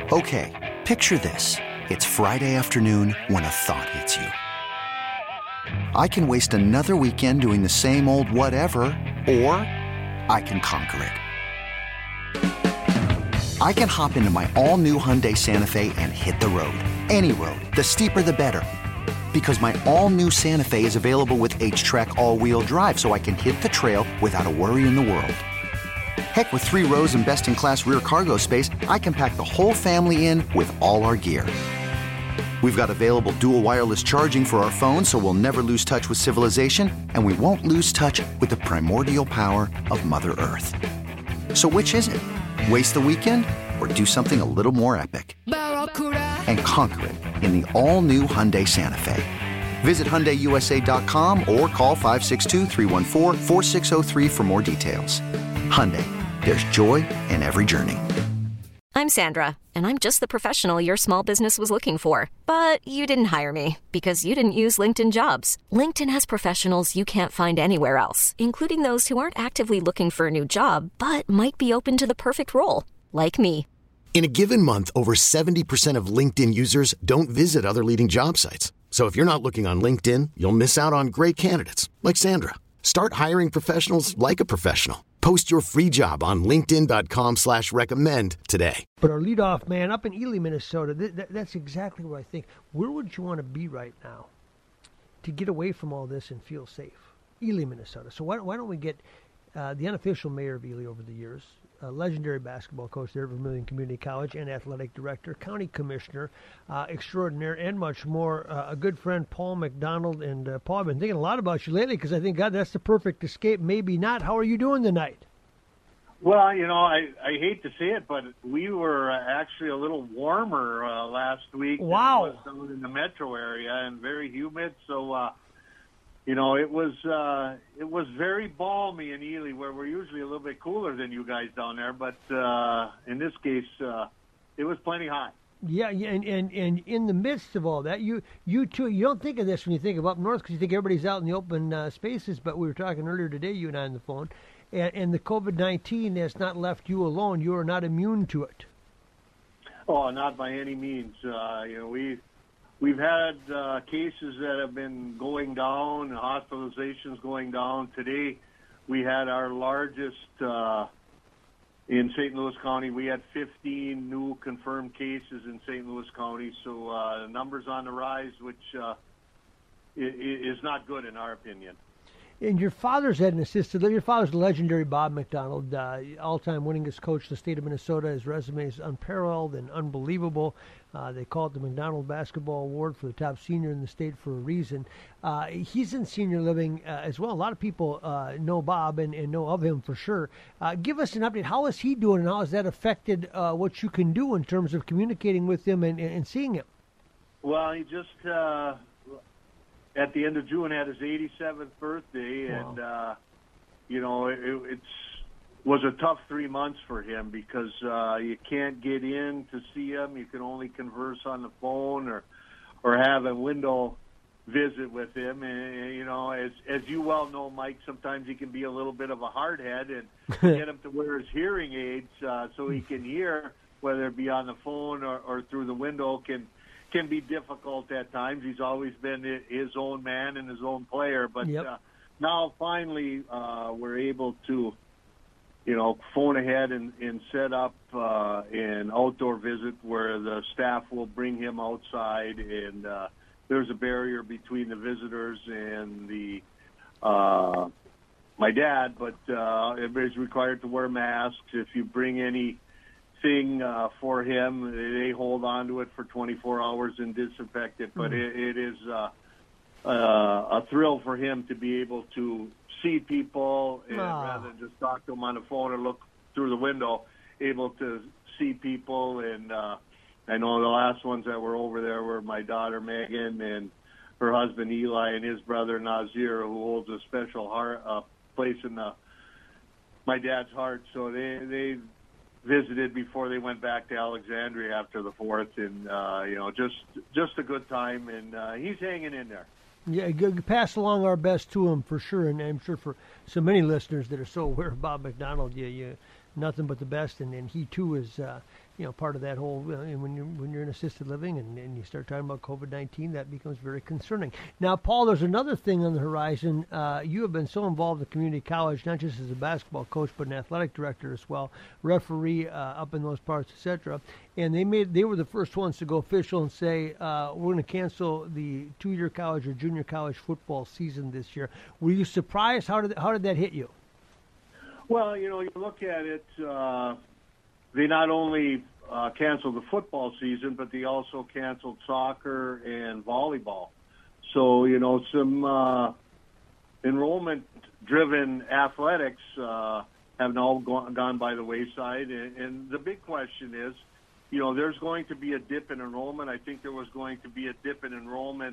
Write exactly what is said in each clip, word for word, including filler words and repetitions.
Okay, picture this. It's Friday afternoon when a thought hits you. I can waste another weekend doing the same old whatever, or I can conquer it. I can hop into my all-new Hyundai Santa Fe and hit the road. Any road. The steeper, the better. Because my all-new Santa Fe is available with H-Track all-wheel drive, so I can hit the trail without a worry in the world. Heck, with three rows and best-in-class rear cargo space, I can pack the whole family in with all our gear. We've got available dual wireless charging for our phones, so we'll never lose touch with civilization, and we won't lose touch with the primordial power of Mother Earth. So which is it? Waste the weekend or do something a little more epic? And conquer it in the all-new Hyundai Santa Fe. Visit Hyundai U S A dot com or call five six two, three one four, four six zero three for more details. Hyundai, there's joy in every journey. I'm Sandra, and I'm just the professional your small business was looking for. But you didn't hire me because you didn't use LinkedIn Jobs. LinkedIn has professionals you can't find anywhere else, including those who aren't actively looking for a new job, but might be open to the perfect role, like me. In a given month, over seventy percent of LinkedIn users don't visit other leading job sites. So if you're not looking on LinkedIn, you'll miss out on great candidates like Sandra. Start hiring professionals like a professional. Post your free job on linkedin dot com slash recommend today. But our leadoff man up in Ely, Minnesota, th- th- that's exactly where I think. Where would you want to be right now to get away from all this and feel safe? Ely, Minnesota. So why, why don't we get uh, the unofficial mayor of Ely over the years, a legendary basketball coach there at Vermilion Community College and athletic director, county commissioner uh, extraordinaire, and much more. Uh, a good friend, Paul McDonald. And uh, Paul, I've been thinking a lot about you lately because I think, God, that's the perfect escape. Maybe not. How are you doing tonight? Well, you know, I, I hate to say it, but we were uh, actually a little warmer uh, last week. Wow. Than it was down in the metro area and very humid. So, uh, you know, it was uh, it was very balmy in Ely, where we're usually a little bit cooler than you guys down there. But uh, in this case, uh, it was plenty hot. Yeah, yeah, and, and, and in the midst of all that, you you too, you don't think of this when you think of up north because you think everybody's out in the open uh, spaces. But we were talking earlier today, you and I on the phone, and, and the COVID nineteen has not left you alone. You are not immune to it. Oh, not by any means. Uh, you know, we. We've had uh, cases that have been going down, hospitalizations going down. Today, we had our largest uh, in Saint Louis County. We had fifteen new confirmed cases in Saint Louis County. So uh, numbers on the rise, which uh, is not good in our opinion. And your father's had an assisted living. Your father's the legendary Bob McDonald, uh, all-time winningest coach in the state of Minnesota. His resume is unparalleled and unbelievable. Uh, they call it the McDonald Basketball Award for the top senior in the state for a reason. Uh, he's in senior living uh, as well. A lot of people uh, know Bob and, and know of him for sure. Uh, give us an update. How is he doing, and how has that affected uh, what you can do in terms of communicating with him and, and seeing him? Well, he just... Uh... at the end of June, had his eighty-seventh birthday, wow. and uh, you know it it's, was a tough three months for him because uh, you can't get in to see him. You can only converse on the phone or or have a window visit with him. And, and you know, as as you well know, Mike, sometimes he can be a little bit of a hardhead, and get him to wear his hearing aids uh, so he can hear, whether it be on the phone or, or through the window, can. can be difficult at times. He's always been his own man and his own player, but yep. uh, now finally uh, we're able to, you know, phone ahead and, and set up uh, an outdoor visit where the staff will bring him outside, and uh, there's a barrier between the visitors and the uh, my dad, but uh, everybody's required to wear masks. If you bring any thing uh, for him, they hold on to it for twenty-four hours and disinfect it. But mm-hmm. it, it is uh, uh, a thrill for him to be able to see people, and oh. rather than just talk to them on the phone or look through the window, able to see people. And uh, I know the last ones that were over there were my daughter Megan and her husband Eli and his brother Nazir, who holds a special heart, uh, place in the my dad's heart. So they they. visited before they went back to Alexandria after the fourth, and uh, you know, just just a good time, and uh, he's hanging in there. Yeah, pass along our best to him for sure, and I'm sure for so many listeners that are so aware of Bob McDonald, you, you nothing but the best, and, and he too is uh, you know, part of that whole, uh, when you're, when you're in assisted living and, and you start talking about COVID nineteen, that becomes very concerning. Now, Paul, there's another thing on the horizon. Uh, you have been so involved in community college, not just as a basketball coach, but an athletic director as well, referee uh, up in those parts, et cetera. And they made they were the first ones to go official and say, uh, we're going to cancel the two-year college or junior college football season this year. Were you surprised? How did how did that hit you? Well, you know, you look at it, uh, they not only uh, canceled the football season, but they also canceled soccer and volleyball. So, you know, some uh, enrollment-driven athletics uh, have now gone, gone by the wayside. And, and the big question is, you know, there's going to be a dip in enrollment. I think there was going to be a dip in enrollment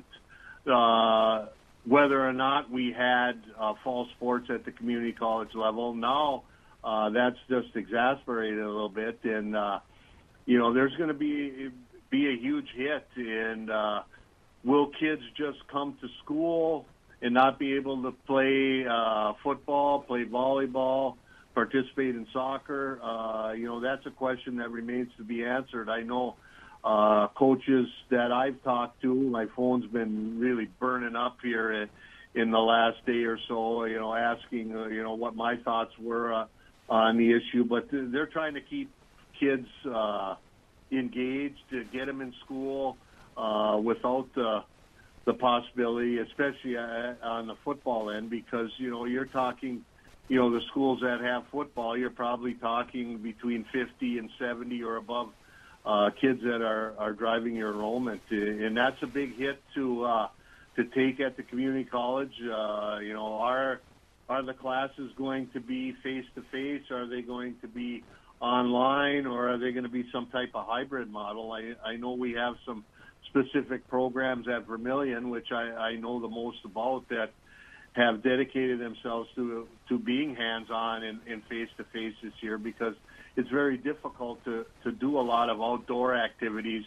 uh whether or not we had uh, fall sports at the community college level. Now uh, that's just exasperated a little bit, and uh, you know there's going to be be a huge hit. And uh, will kids just come to school and not be able to play uh, football, play volleyball, participate in soccer? Uh, you know that's a question that remains to be answered. I know. Uh, coaches that I've talked to, my phone's been really burning up here in, in the last day or so, you know, asking, uh, you know, what my thoughts were uh, on the issue. But they're trying to keep kids uh, engaged, to get them in school uh, without the, the possibility, especially uh, on the football end, because, you know, you're talking, you know, the schools that have football, you're probably talking between fifty and seventy or above Uh, kids that are, are driving your enrollment, and that's a big hit to uh, to take at the community college. Uh, you know, are are the classes going to be face to face? Are they going to be online, or are they going to be some type of hybrid model? I, I know we have some specific programs at Vermilion, which I, I know the most about, that have dedicated themselves to to being hands-on and, and face-to-face this year, because it's very difficult to, to do a lot of outdoor activities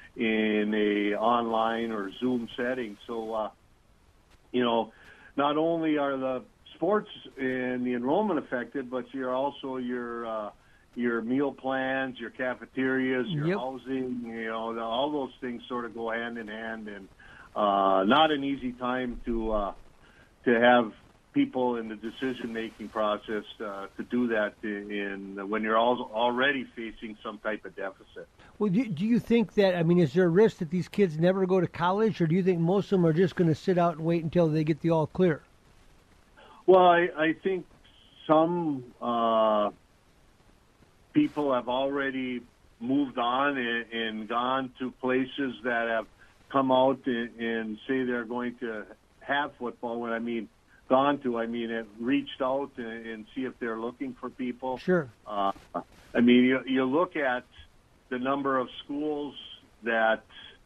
in a online or Zoom setting. So, uh, you know, not only are the sports and the enrollment affected, but you're also your uh, your meal plans, your cafeterias, your yep. housing, you know, the, all those things sort of go hand in hand, and uh, not an easy time to uh, to have people in the decision-making process uh, to do that in, in when you're all, already facing some type of deficit. Well, do, do you think that, I mean, is there a risk that these kids never go to college, or do you think most of them are just going to sit out and wait until they get the all clear? Well, I, I think some uh, people have already moved on and, and gone to places that have come out and, and say they're going to have football. When I mean gone to, I mean have reached out and, and see if they're looking for people. Sure. Uh, I mean, you, you look at the number of schools that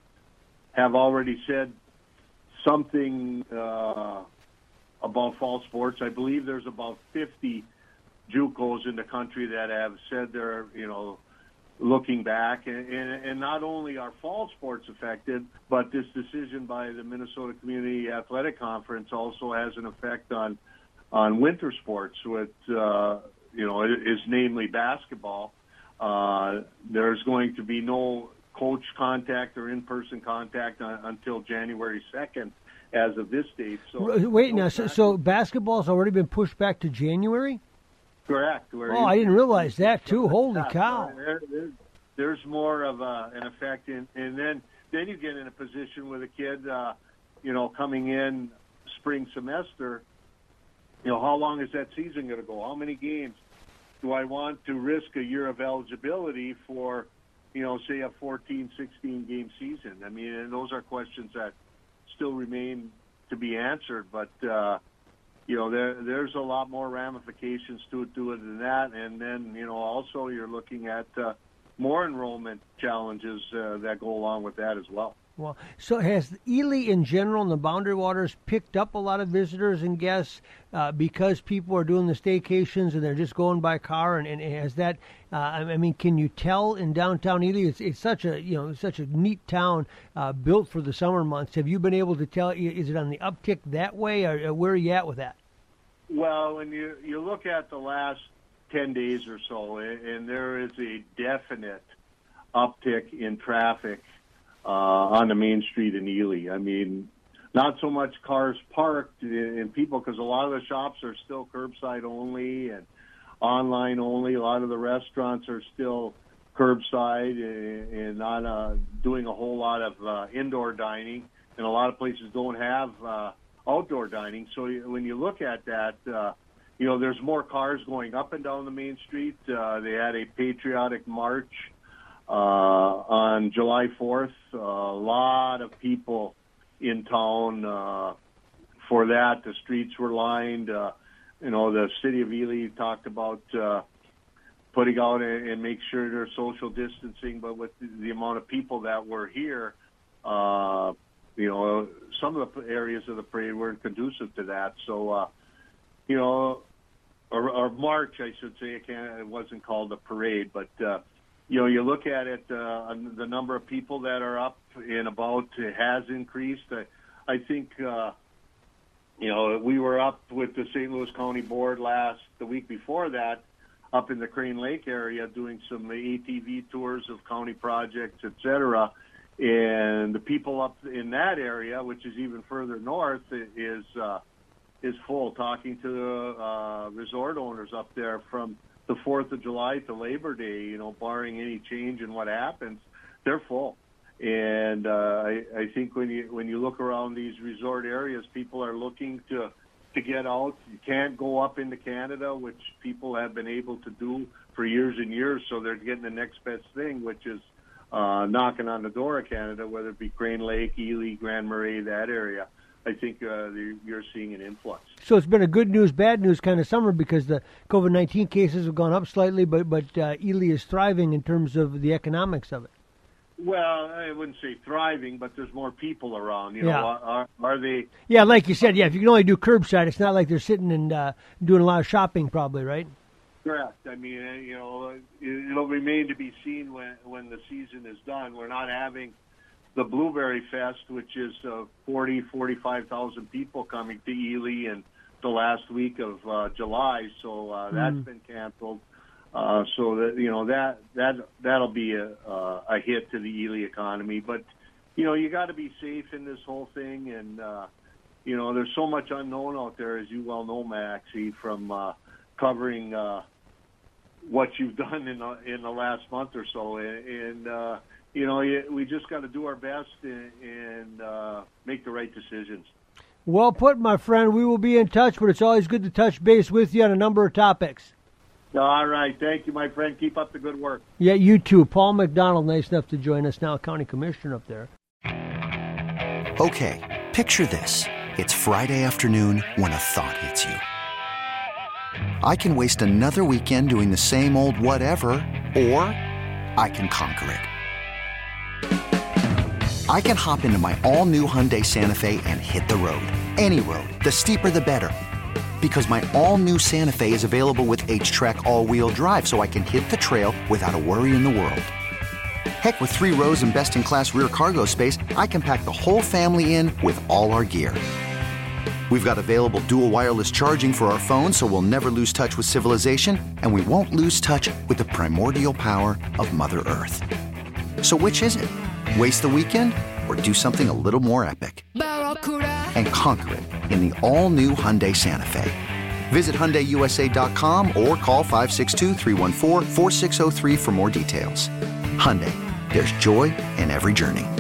have already said something uh, about fall sports. I believe there's about fifty JUCOs in the country that have said they're, you know, looking back. And, and, and not only are fall sports affected, but this decision by the Minnesota Community Athletic Conference also has an effect on on winter sports, with, uh, you know, is namely basketball. Uh, there's going to be no coach contact or in-person contact on, until January second as of this date. So Wait, now, so, so basketball's already been pushed back to January? Correct. Oh, I didn't realize that, too. Holy cow. There, there, there's more of a, an effect, in, and then, then you get in a position with a kid, uh, you know, coming in spring semester. You know, how long is that season going to go? How many games? Do I want to risk a year of eligibility for, you know, say a fourteen, sixteen game season? I mean, and those are questions that still remain to be answered, but, uh, you know, there there's a lot more ramifications to it, to it than that. And then, you know, also you're looking at uh, more enrollment challenges uh, that go along with that as well. Well, so has Ely in general and the Boundary Waters picked up a lot of visitors and guests uh, because people are doing the staycations and they're just going by car? And, and has that, uh, I mean, can you tell in downtown Ely, it's, it's such a, you know, such a neat town uh, built for the summer months. Have you been able to tell, is it on the uptick that way, or where are you at with that? Well, when you, you look at the last ten days or so, and there is a definite uptick in traffic uh, on the main street in Ely. I mean, not so much cars parked and people, because a lot of the shops are still curbside only and online only. A lot of the restaurants are still curbside and, and not uh, doing a whole lot of uh, indoor dining, and a lot of places don't have uh, outdoor dining. So when you look at that, uh, you know, there's more cars going up and down the main street. Uh, they had a patriotic march uh, on July fourth. Uh, a lot of people in town uh, for that. The streets were lined. Uh, you know, the city of Ely talked about uh, putting out and, and make sure there's social distancing, but with the, the amount of people that were here, uh, you know, some of the areas of the parade weren't conducive to that. So, uh, you know, or, or march, I should say. It, can't, it wasn't called a parade, but, uh, you know, you look at it, uh, the number of people that are up and about has increased. I, I think, uh, you know, we were up with the Saint Louis County Board last, the week before that, up in the Crane Lake area doing some A T V tours of county projects, et cetera. And the people up in that area, which is even further north, is uh, is full. Talking to the uh, resort owners up there from the fourth of July to Labor Day, you know, barring any change in what happens, they're full. And uh, I, I think when you when you look around these resort areas, people are looking to to get out. You can't go up into Canada, which people have been able to do for years and years, so they're getting the next best thing, which is uh, knocking on the door of Canada, whether it be Crane Lake, Ely, Grand Marais, that area. I think uh, you're seeing an influx. So it's been a good news, bad news kind of summer, because the COVID nineteen cases have gone up slightly, but, but uh, Ely is thriving in terms of the economics of it. Well, I wouldn't say thriving, but there's more people around. You know, Yeah. are, are they? Yeah, like you said, yeah, if you can only do curbside, it's not like they're sitting and uh, doing a lot of shopping probably, right? Correct. I mean, uh, you know, it- it'll remain to be seen when when the season is done. We're not having the Blueberry Fest, which is uh, forty, forty-five thousand people coming to Ely in the last week of uh, July, so uh, that's Mm. been canceled. Uh, so that you know that that that'll be a uh, a hit to the Ely economy. But you know, you got to be safe in this whole thing, and uh, you know, there's so much unknown out there, as you well know, Maxie, from uh, covering uh, what you've done in the, in the last month or so, and, and uh, you know, we just got to do our best and, and uh, make the right decisions. Well put, my friend. We will be in touch, but it's always good to touch base with you on a number of topics. All right. Thank you, my friend. Keep up the good work. Yeah, you too. Paul McDonald, nice enough to join us now, County Commissioner up there. Okay, picture this. It's Friday afternoon when a thought hits you. I can waste another weekend doing the same old whatever, or I can conquer it. I can hop into my all-new Hyundai Santa Fe and hit the road. Any road. The steeper, the better. Because my all-new Santa Fe is available with H-Track all-wheel drive, so I can hit the trail without a worry in the world. Heck, with three rows and best-in-class rear cargo space, I can pack the whole family in with all our gear. We've got available dual wireless charging for our phones, so we'll never lose touch with civilization, and we won't lose touch with the primordial power of Mother Earth. So which is it? Waste the weekend or do something a little more epic? And conquer it in the all-new Hyundai Santa Fe. Visit Hyundai U S A dot com or call five six two, three one four, four six zero three for more details. Hyundai, there's joy in every journey.